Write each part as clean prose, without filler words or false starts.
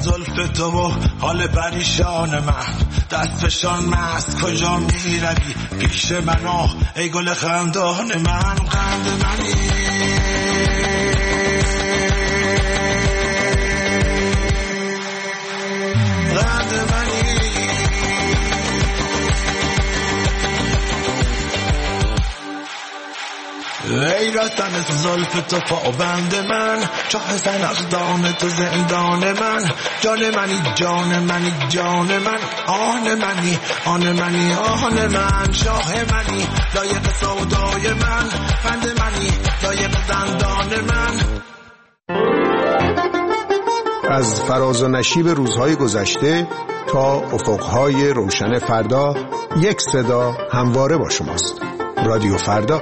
زلف تو و حال پریشان من، دست فشان مست کجا میروی پیش منو ای گل خندان من، قند منی قند منی ای رفتن تو زلف تو پابند من، چاه زنخدان تو زندان من، جان منی جان منی جان من، آن منی آن منی آن من، شاه منی لایق سودای من، قند منی لایق دندان من. از فراز و نشیب روزهای گذشته تا افقهای روشن فردا، یک صدا همواره با شماست. رادیو فردا.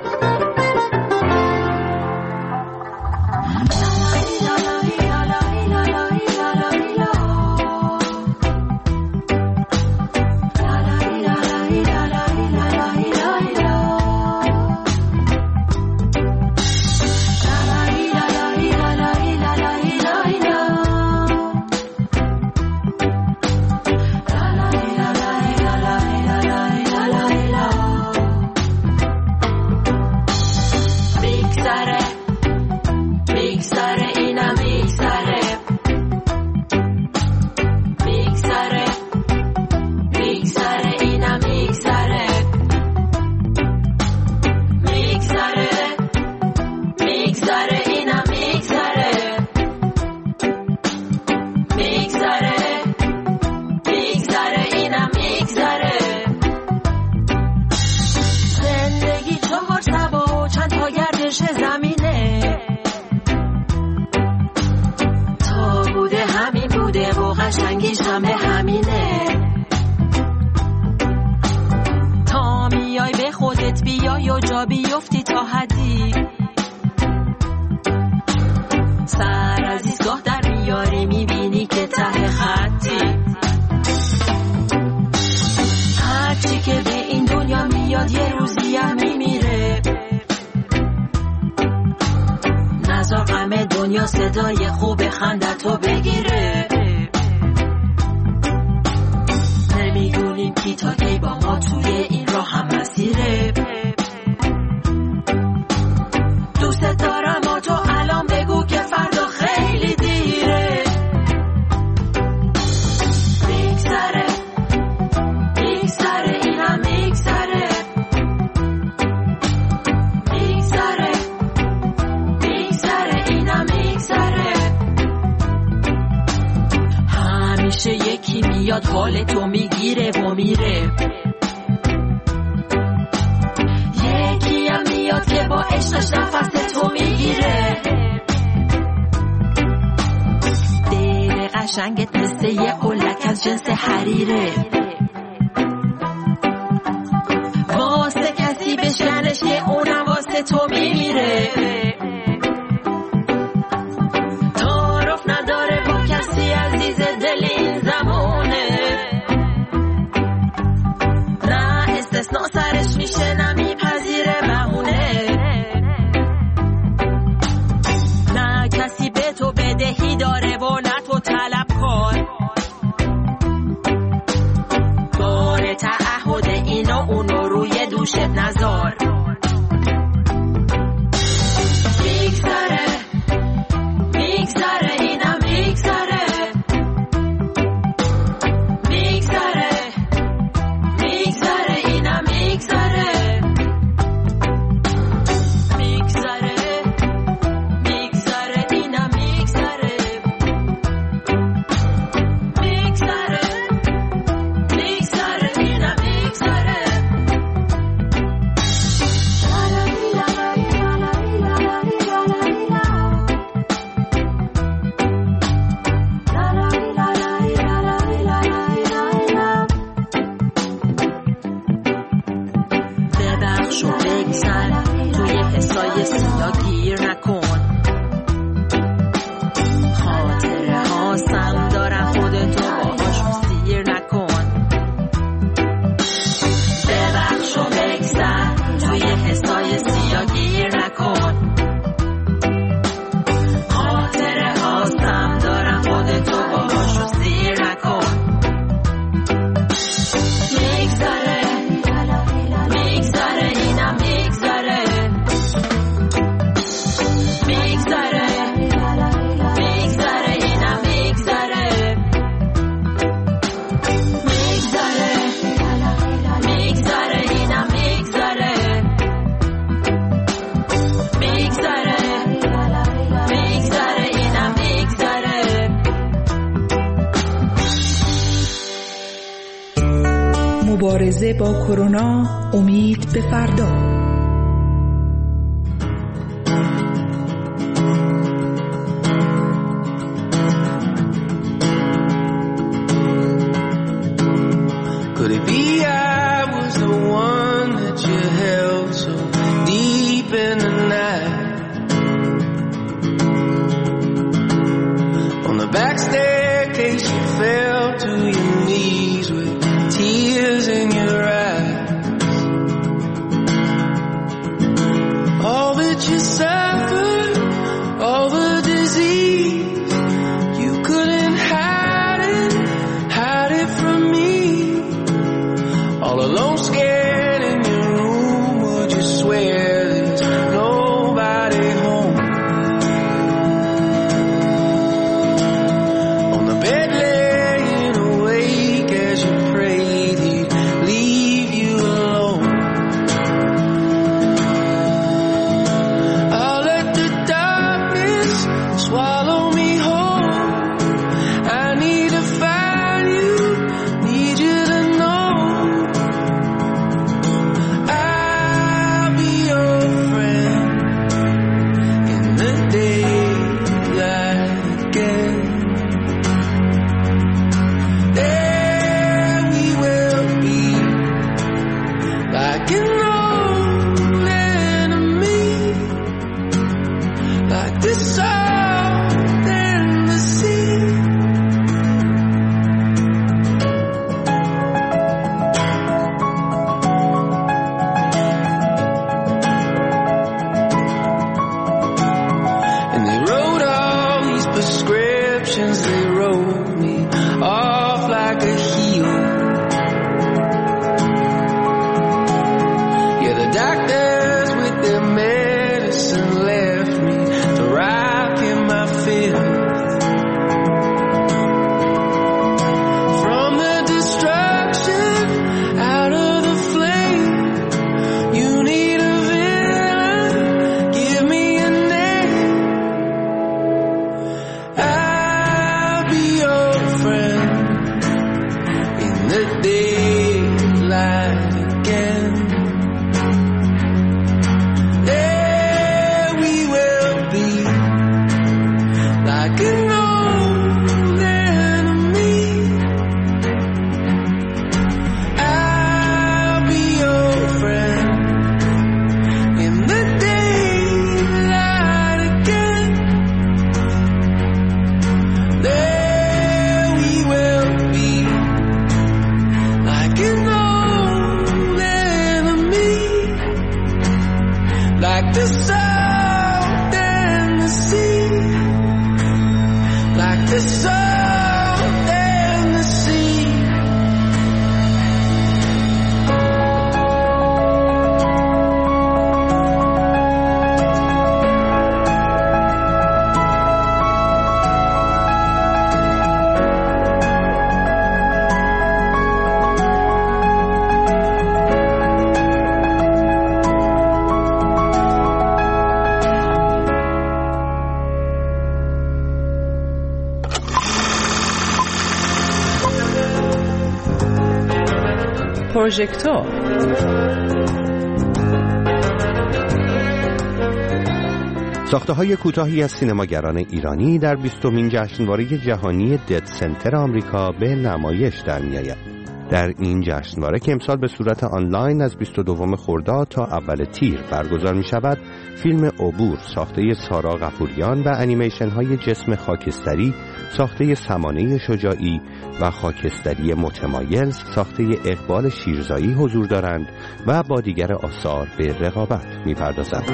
مبارزه با کرونا، امید به فردا. Could it be I was the one that you held so deep in the night? On the back staircase you fell to your knees with tears in your eyes. All that you suffered, all the disease, you couldn't hide it from me. All alone, scared in your room, would you swear there's nobody home? On the bed laying awake as you prayed he'd leave you alone. I'll let the darkness swallow me whole. I need to find you, need you to know. They wrote me off like a hero. Yeah, the doctors with their medicine left me to rock in my field. From the destruction out of the flame, you need a villain, give me a name. The daylight again. There we will be, like an old enemy. I'll be your friend in the daylight again. There we will be, like an old enemy, like the salt and the sea, like the salt and the sea. پروژکتور ساخته‌های کوتاهی از سینماگران ایرانی در 20مین جشنواره جهانی دد سنتر آمریکا به نمایش در می‌آید. در این جشنواره که امسال به صورت آنلاین از 22 خرداد تا اول تیر برگزار می‌شود، فیلم عبور ساخته سارا غفوریان و انیمیشن‌های جسم خاکستری ساخته سمانه شجاعی و خاکستری متمایل ساخته اقبال شیرزایی حضور دارند و با دیگر آثار به رقابت می‌پردازند.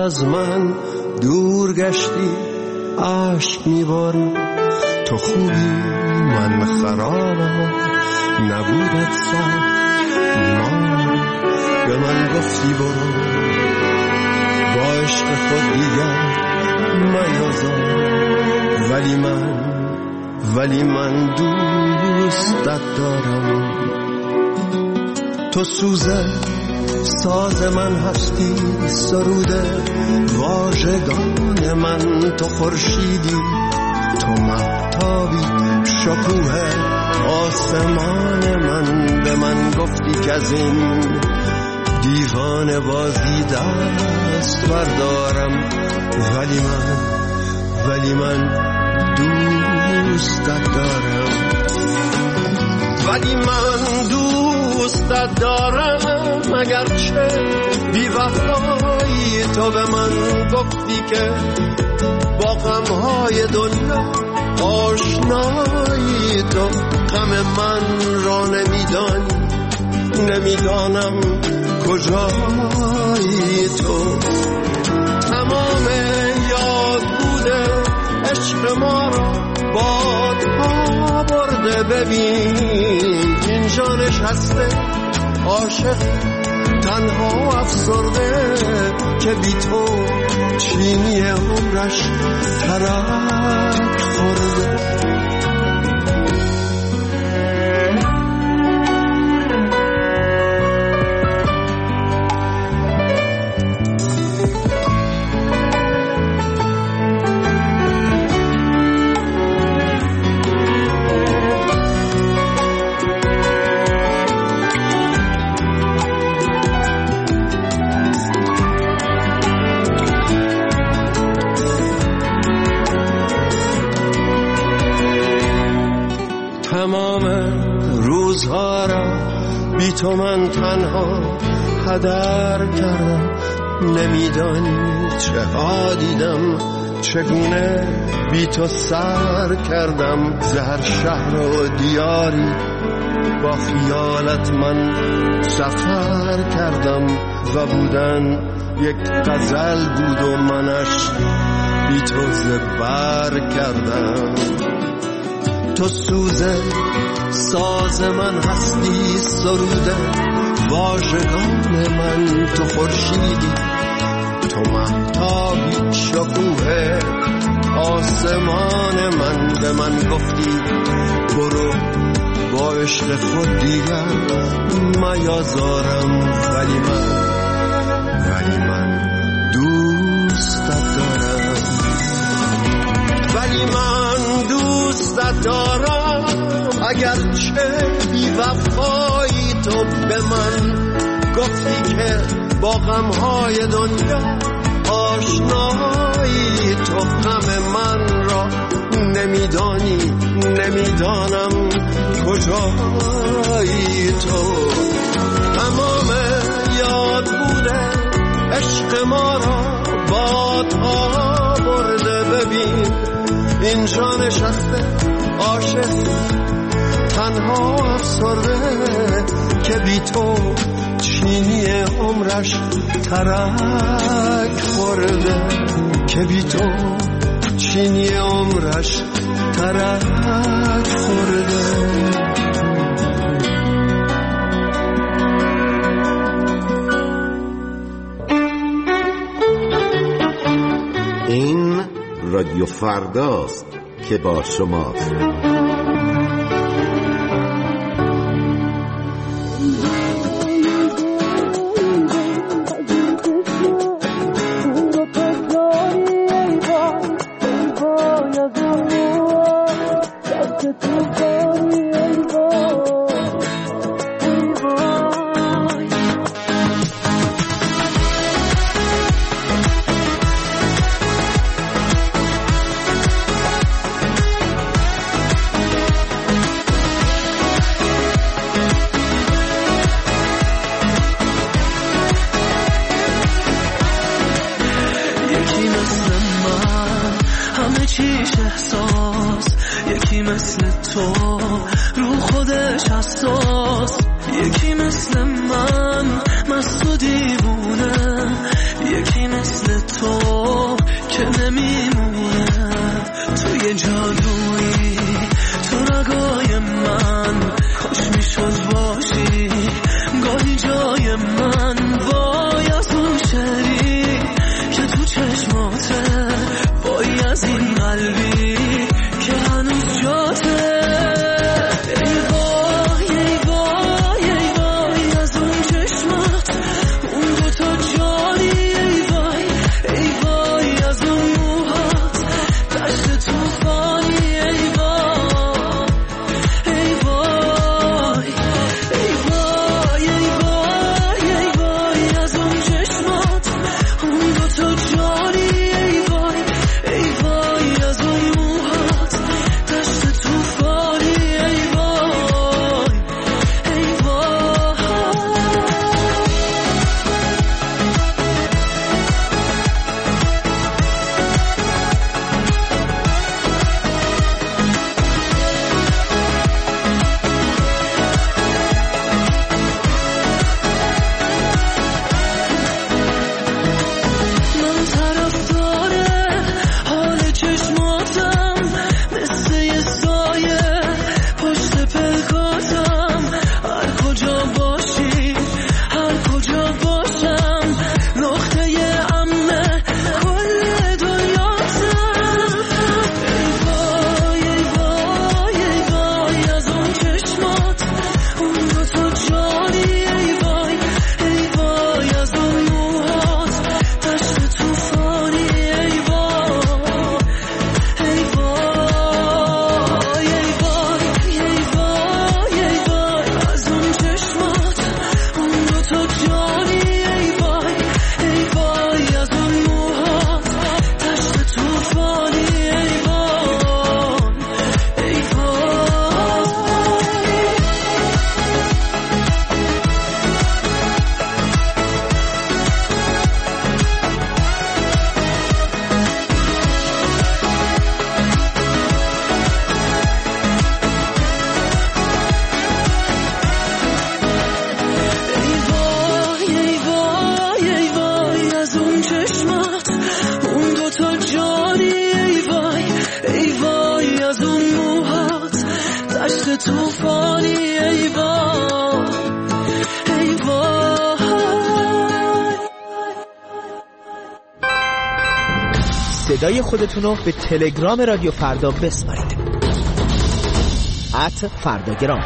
از من دور گشتی عشق میبارم. تو خوبی من خرابم، نبودت سر ما به من گفتی برو، با عشق خود دیگر میازار. ولی من دوستت دارم. تو سوزه ساز من هستی، سروده واژگان من. تو خورشیدی، تو مهتابی، شکوه آسمان من. به من گفتی که از این دیوانه بازی دست بردارم. ولی من دوستت دارم. دوستت دارم اگرچه بی وفایی. تو به من گفتی که با غمهای دنیا آشنایی. تو غم من را نمیدانم کجایی. تو تمام یاد بوده عشق ما را بادها برده. ببین اینجا نشسته عاشق تنها افسرده که بی تو چینی عمرش ترک خورده. تو من تنها هدر کردم. نمیدانی چه ها دیدم، چگونه بی تو سر کردم. زهر شهر و دیاری با خیالت من سفر کردم. و بودن یک غزل بود و منش بی تو زبر کردم. تو سوزه ساز من هستی، سروده واژگان من. تو خورشیدی، تو مهتابی، شکوه آسمان من. به من گفتی برو با عشق خود دیگر میازارم. ولی من دوستت دارم. دوستت دارم اگرچه بی وفایی. تو به من گفتی که با غمهای دنیا آشنایی. تو غم من را نمیدانم کجایی. تو تمام یاد بوده عشق ما را بادها برده. ببین اینجا نشسته عاشق تنها افسرده که بی تو چینی عمرش ترک خورده. که بی تو چینی عمرش ترک خورده. این رادیو فرداست که با شماست. یکی مثل من مست و دیوونه، یکی مثل تو که نمیمونه. توی جادویی تو رگای من، کاش میشد باشی گاهی جای من. وای از اون شعری که تو چشماته، وای از این قلبی که هنوز جاته. ای وای ای وای ای وای از اون چشمات، اون دوتا جانی. ای وای ای وای از اون موهات، دشت توفانی. ای وای ای وای ای وای ای وای ای وای از اون چشمات، اون دوتا جانی. ای وای ای وای از اون موهات، دشت توفانی. ای وای ای وای. من طرفدار حال چشماتم، مثل یه سایه پشت پلکاتم. هر کجا باشی هر کجا باشم، نقطه امن کل دنیاتم. ای وای ای وای ای وای از اون چشمات، اون دوتا جانی. ای وای ای وای از اون موهات، دشت توفانی. ای وای ای وای ای وای ای وای ای وای از اون چشمات، اون دوتا جانی. ای وای ای وای از اون موهات، دشت توفانی. ای وای ای وای. ای وای ای وای ای وای از اون چشمات، اون دوتا جانی. ای وای ای وای از اون موهات، دشت توفانی. ای وای ای وای. صدای خودتون رو به تلگرام رادیو فردا بسپارید. @فرداگرام.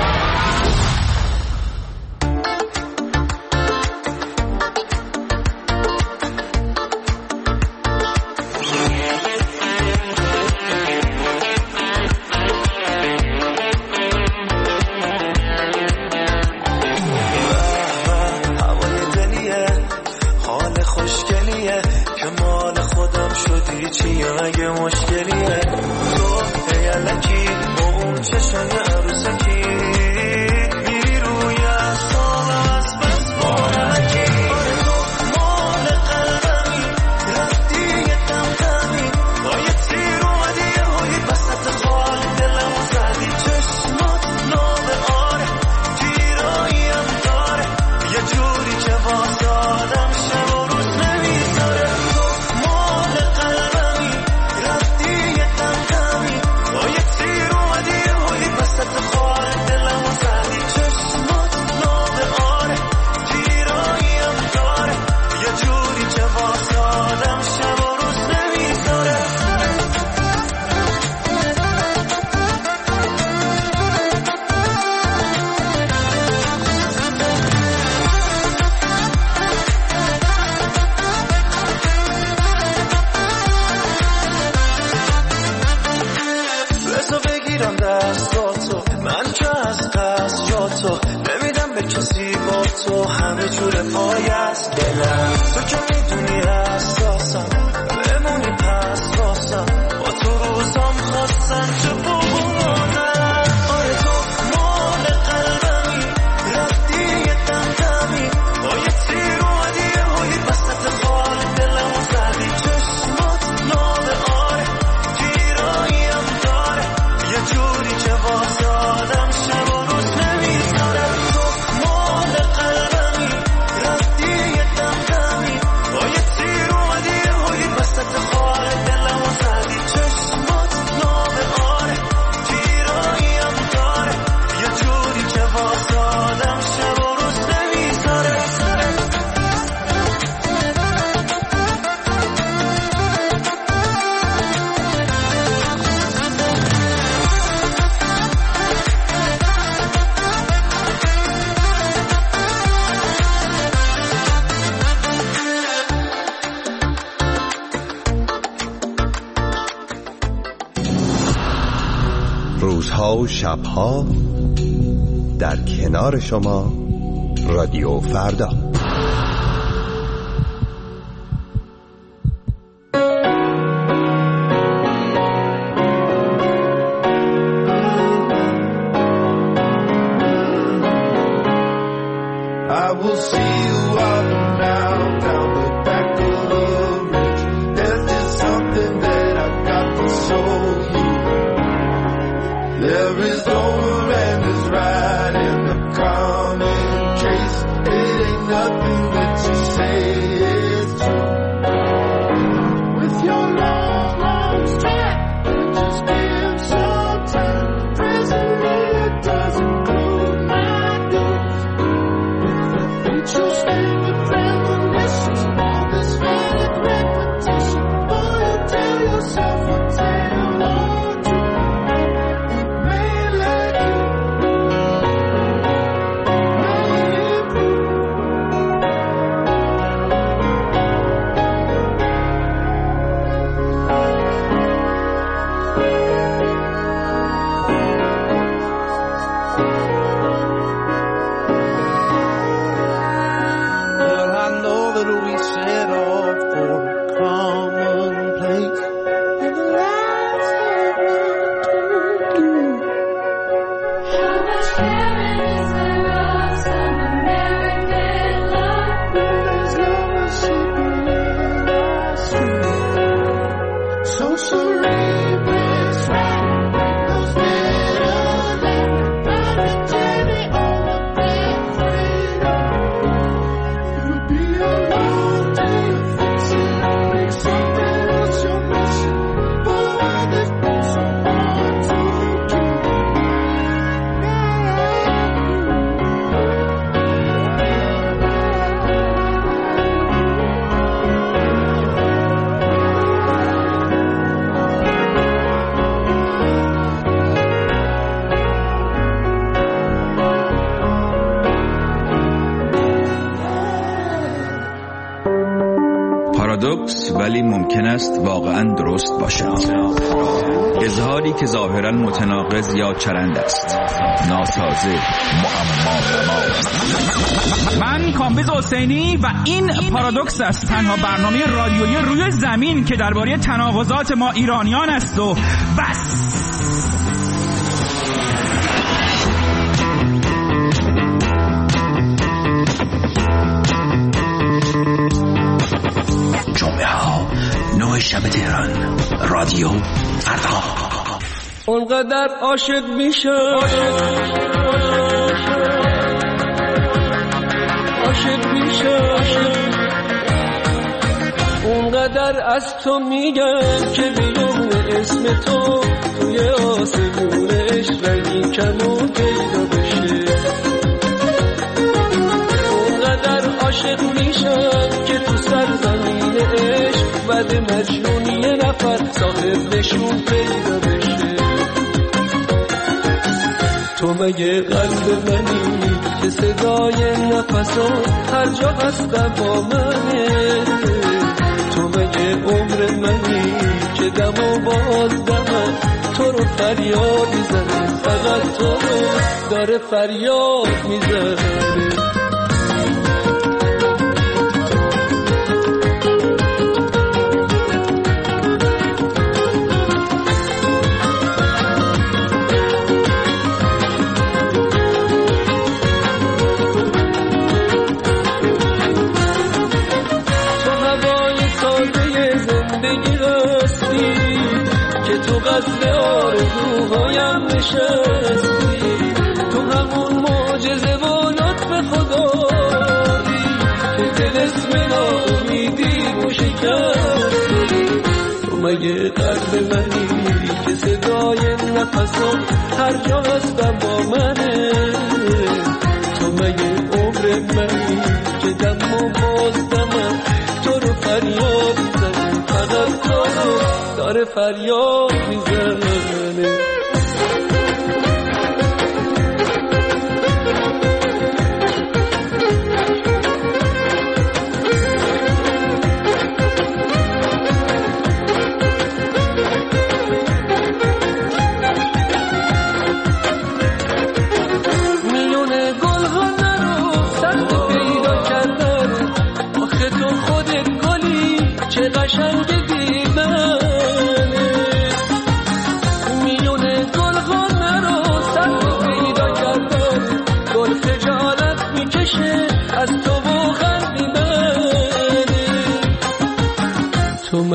هوای دلیه، حال خوشگلیه که مال خودم شدی. چیه مگه مشکلیه؟ تو الکی با اون چشم عروسکی، میری روی اعصابم از بس بارکی. تو مال قلبمی، رفتی یه دمدمی، با یه تیر اومدی یه هایی وسط خال دلمو زدی. چشمات نامه آره، گیراییم داره، یه جوری که واسه آدم شب و روز نمیذاره. تو مال قلبمی، رفتی یه دمدمی، با یه تیر اومدی یه هایی وسط خال دلمو زدی. چشمات نامه آره، گیراییم داره، یه جوری که واسه آدم شب و روز نمیذاره. بذار بگیرم دستاتو، من که از قصد جاتو نمیدم به کسی. با تو همه جور پای از دلم، تو که میدونی حساسم، بمونی پس واسم. با تو روزام خواستن چه بگونم. آره تو مال قلبمی، رفتی یه دمدمی، با یه تیر اومدی یه هایی وسط خال دلمو زدی. چشمات نامه آره، گیراییم داره، یه جوری که واسه آدم شب و روز نمیذاره. تو روزها و شبها در کنار شما رادیو فردا. پارادوکس ولی ممکن است واقعا درست باشد. اظهاری که ظاهرا متناقض یا چرند است، ناسازه، معما. من کامبیز حسینی و این پارادوکس است، تنها برنامه رادیویی روی زمین که درباره تناقضات ما ایرانیان است و بس. شب تهران، رادیو فردا. اونقدر عاشق میشه، اونقدر از تو میگم که بیرون اسم تو توی آسمونش رنگی کم و پیدا بشه. اونقدر عاشق میشم که تو سرزمین عشق بعد مجنون یه نفر صاحب نشون پیدا بشه. تو مگه قلب منی که صدای نفسات هر جا هستم با منه؟ تو مگه عمر منی که دم و باز دمم تو رو فریاد میزنه، فقط تو رو داره فریاد میزنه. قصد آرزوهایم نشستی، تو همون معجزه و لطف خدایی که طلسم ناامیدی رو شکستی. تو مگه قلب منی که صدای نفسم هر جا هستم با منه؟ تو مگه عمر منی که دم و باز دمم تو رو فریاد میزنه، فقط تو رو داره فریاد میزنه.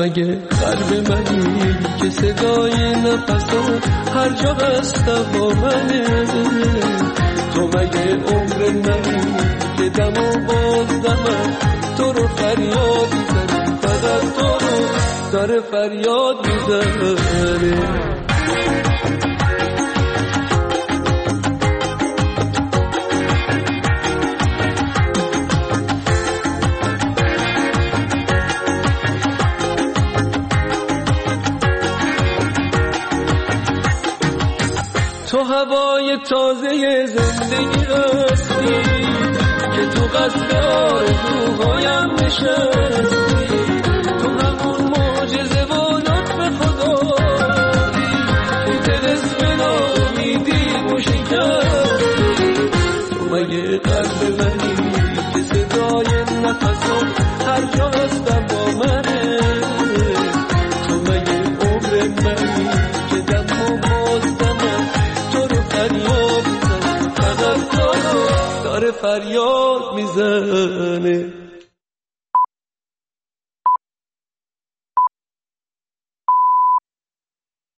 مگه قلب منی که صدای نفسات هر جا هستم با منه؟ تو مگه عمر منی که دم و باز دمم تو رو فریاد میزنی، فقط تو رو داره فریاد میزنه. تو هوای تازه زندگی هستی که تو قصد آرزوهایم نشستی، تو همون معجزه و لطف خدایی که طلسم ناامیدی و شکستی. تو مگه قلب منی که صدای نفسات هر جا هستم با منه؟ تو مگه عمر منی که دم و باز دمم فریاد میزنه، فقط تو داره فریاد میزنه.